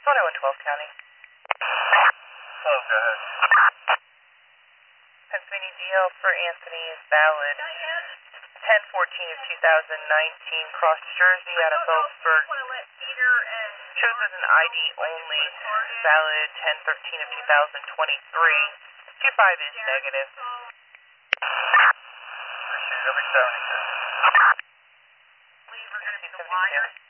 10112 County. Oh, go ahead. Pennsylvania DL for Anthony is valid. 10/14 of 2019, cross Jersey out of Phillipsburg. Shows as an ID only, valid 10/13 of 2023. Q5 is negative. Appreciate it. I'll be 72. We're going to be 72.